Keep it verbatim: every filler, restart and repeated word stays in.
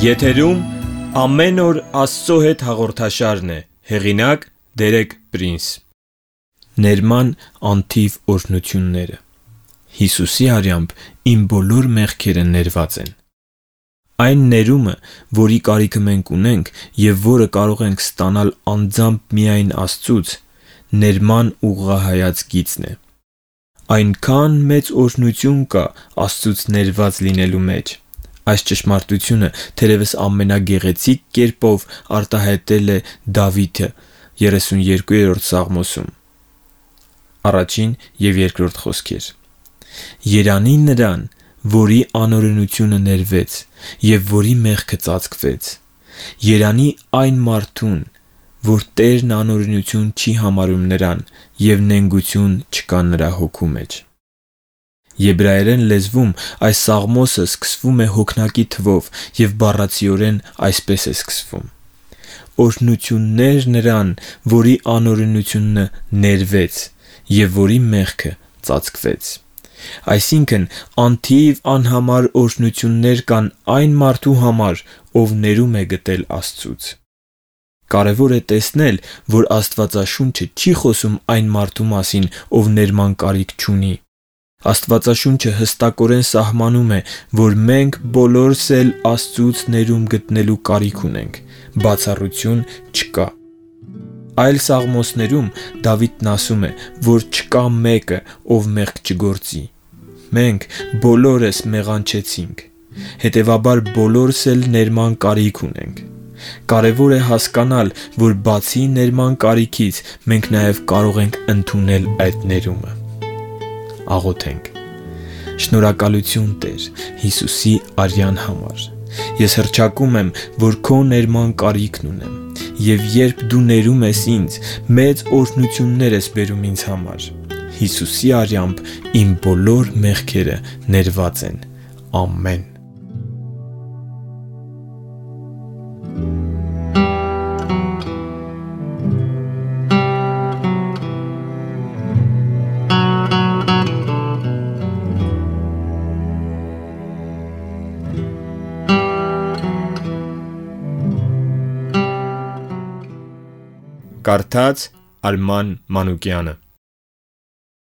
Եթերում ամեն օր Աստծո հետ հաղորդաշարն է, հեղինակ Դերեկ Պրինս։ Ներման անթիվ օրհնությունները։ Հիսուսի արյամբ իմ բոլոր մեղքերը ներված են։ Այն ներումը, որի կարիքը մենք ունենք և որը կարող ենք ստանալ անձամբ միայն Աստծուց, ներման ուղղահայաց գիծն է։ Այնքան մեծ օրհնություն կա Աստծուց ներված լինելու մեջ։ Այս ճշմարտությունը թերևս ամենագեղեցիկ կերպով արտահայտել է Դավիթը երեսունյերկուերորդ Սաղմոսում։ Առաջին և երկրորդ խոսքեր. Երանի նրան, որի անօրենությունը ներվեց և որի մեղքը ծածկվեց։ Երանի այն մարդուն, որ Տերն անօրենություն չի համարում նրան և նենգություն չկա նրա հոգու մեջ։ Եբրայերեն լեզվում այս սաղմոսը սկսվում է հոգնակի թվով և բառացիորեն այսպես է սկսվում. Օրհնություններ նրան, որի անօրենությունը ներվեց և որի մեղքը ծածկվեց։ Այսինքն, անթիվ անհամար օրհնություններ կան այն մարդու համար, ով ներում է գտել Աստծուց։ Կարևոր է տեսնել, որ Աստվածաշունչը չի խոսում այն մարդու մասին, ով ներման կարիք չունի։ Աստվածաշունչը հստակորեն սահմանում է, որ մենք բոլորս էլ Աստծուց ներում գտնելու կարիք ունենք, բացառություն չկա։ Այլ սաղմոսներում Դավիթն ասում է, որ չկա մեկը, ով մեղք չգործի։ Մենք բոլորս մեղանչեցինք, հետևաբար բոլորս էլ ներման կարիք ունենք։ Կարևոր է հասկանալ, որ բացի ներման կարիքից, մենք նաև կարող ենք ընդունել այդ ներումը։ Աղոթենք. Շնորհակալություն Տեր Հիսուսի արյան համար։ Ես հռչակում եմ, որ քո ներման կարիքն ունեմ, և երբ դու ներում ես ինձ, մեծ օրհնություններ ես բերում ինձ համար։ Հիսուսի արյամբ իմ բոլոր մեղքերը ներված են։ Ամեն։ Կարդաց Արման Մանուկյանը։